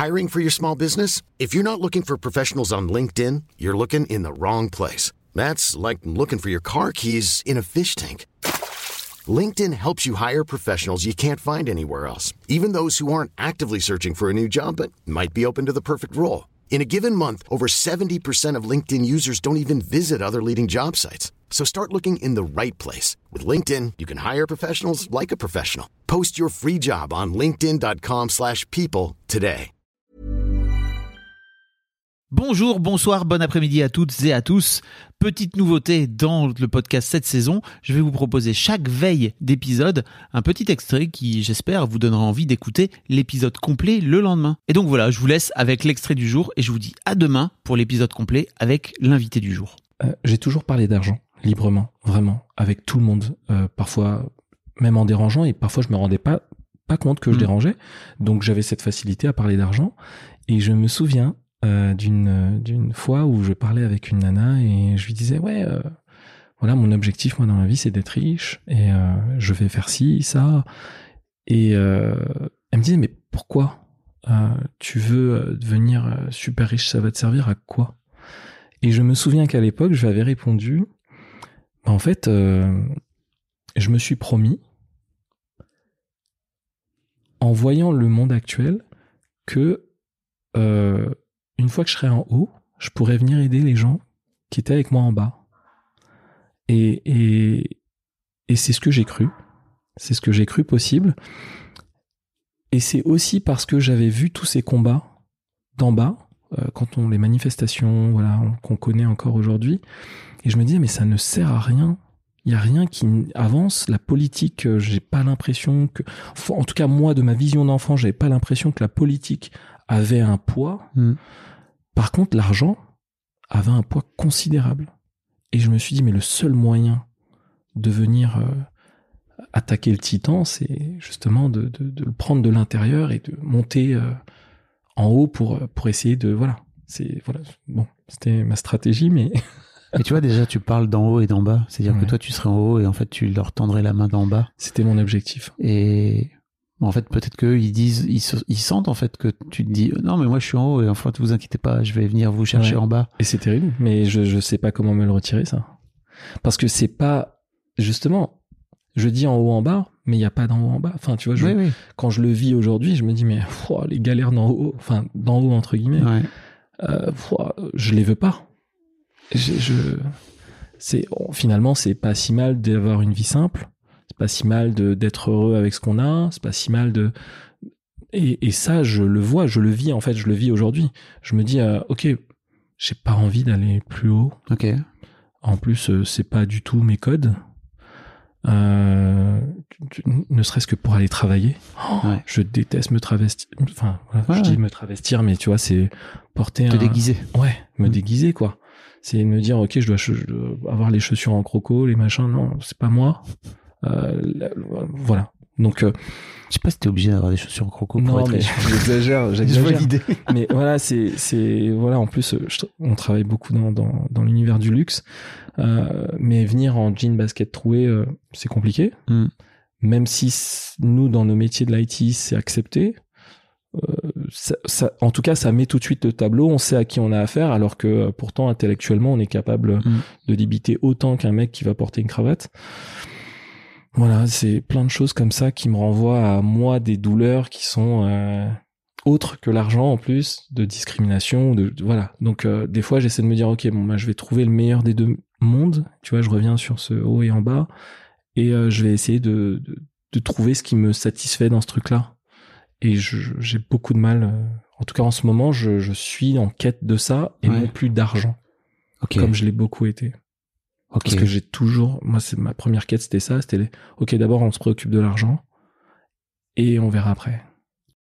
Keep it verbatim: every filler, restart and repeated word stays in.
Hiring for your small business? If you're not looking for professionals on LinkedIn, you're looking in the wrong place. That's like looking for your car keys in a fish tank. LinkedIn helps you hire professionals you can't find anywhere else, even those who aren't actively searching for a new job but might be open to the perfect role. In a given month, over seventy percent of LinkedIn users don't even visit other leading job sites. So start looking in the right place. With LinkedIn, you can hire professionals like a professional. Post your free job on linkedin dot com slash people today. Bonjour, bonsoir, bon après-midi à toutes et à tous. Petite nouveauté dans le podcast cette saison, je vais vous proposer chaque veille d'épisode un petit extrait qui, j'espère, vous donnera envie d'écouter l'épisode complet le lendemain. Et donc voilà, je vous laisse avec l'extrait du jour et je vous dis à demain pour l'épisode complet avec l'invité du jour. Euh, j'ai toujours parlé d'argent, librement, vraiment, avec tout le monde, euh, parfois même en dérangeant, et parfois je me rendais pas, pas compte que je mmh. dérangeais, donc j'avais cette facilité à parler d'argent, et je me souviens Euh, d'une d'une fois où je parlais avec une nana et je lui disais ouais euh, voilà mon objectif moi dans la vie c'est d'être riche et euh, je vais faire ci ça et euh, elle me disait mais pourquoi euh, tu veux devenir super riche, ça va te servir à quoi? Et je me souviens qu'à l'époque je lui avais répondu bah, en fait euh, je me suis promis en voyant le monde actuel que euh, une fois que je serai en haut, je pourrais venir aider les gens qui étaient avec moi en bas. Et, et, et c'est ce que j'ai cru. C'est ce que j'ai cru possible. Et c'est aussi parce que j'avais vu tous ces combats d'en bas, euh, quand on les manifestations, voilà, on, qu'on connaît encore aujourd'hui. Et je me disais, mais ça ne sert à rien. Il n'y a rien qui avance. La politique, euh, j'ai pas l'impression que... En tout cas, moi, de ma vision d'enfant, j'avais pas l'impression que la politique avait un poids. Mmh. Par contre, l'argent avait un poids considérable. Et je me suis dit, mais le seul moyen de venir euh, attaquer le titan, c'est justement de, de, de le prendre de l'intérieur et de monter euh, en haut pour, pour essayer de... Voilà, c'est, voilà. Bon, c'était ma stratégie, mais... Et tu vois, déjà, tu parles d'en haut et d'en bas. C'est-à-dire ouais. que toi, tu serais en haut et en fait, tu leur tendrais la main d'en bas. C'était mon objectif. Et... En fait, peut-être qu'eux, ils disent, ils, ils sentent en fait que tu te dis non, mais moi je suis en haut et enfin, ne vous inquiétez pas, je vais venir vous chercher ouais. en bas. Et c'est terrible, mais je je sais pas comment me le retirer ça, parce que c'est pas justement, je dis en haut en bas, mais il y a pas d'en haut en bas. Enfin, tu vois, je, oui, oui. quand je le vis aujourd'hui, je me dis mais pff, les galères d'en haut, enfin d'en haut entre guillemets, ouais. euh, pff, je les veux pas. Je, je c'est finalement c'est pas si mal d'avoir une vie simple. C'est pas si mal de, d'être heureux avec ce qu'on a, c'est pas si mal de... Et, et ça, je le vois, je le vis, en fait, je le vis aujourd'hui. Je me dis, euh, ok, j'ai pas envie d'aller plus haut. Ok. En plus, euh, c'est pas du tout mes codes. Euh, ne serait-ce que pour aller travailler. Oh, ouais. Je déteste me travestir. Enfin, voilà, ouais, je dis ouais. me travestir, mais tu vois, c'est porter Te un... déguiser. Ouais, me mmh. déguiser, quoi. C'est me dire, ok, je dois, je dois avoir les chaussures en croco, les machins. Non, c'est pas moi. Euh, voilà. Donc, euh, je sais pas si t'es obligé d'avoir des chaussures en croco pour non, être mais riche. j'exagère, j'exagère. Je vois l'idée. Mais voilà, c'est, c'est, voilà. En plus, je, on travaille beaucoup dans, dans, dans l'univers du luxe, euh, mais venir en jean basket troué, euh, c'est compliqué. Mm. Même si nous, dans nos métiers de l'I T, c'est accepté. Euh, ça, ça, en tout cas, ça met tout de suite le tableau. On sait à qui on a affaire, alors que pourtant, intellectuellement, on est capable mm. de débiter autant qu'un mec qui va porter une cravate. Voilà, c'est plein de choses comme ça qui me renvoient à moi des douleurs qui sont euh, autres que l'argent en plus, de discrimination, de, de voilà. Donc euh, des fois j'essaie de me dire ok bon bah je vais trouver le meilleur des deux mondes, tu vois, je reviens sur ce haut et en bas et euh, je vais essayer de, de de trouver ce qui me satisfait dans ce truc-là. Et je, j'ai beaucoup de mal, euh, en tout cas en ce moment, je, je suis en quête de ça et ouais. non plus d'argent, okay. comme je l'ai beaucoup été. Okay. Parce que j'ai toujours, moi, c'est ma première quête, c'était ça, c'était, les, ok, d'abord, on se préoccupe de l'argent, et on verra après.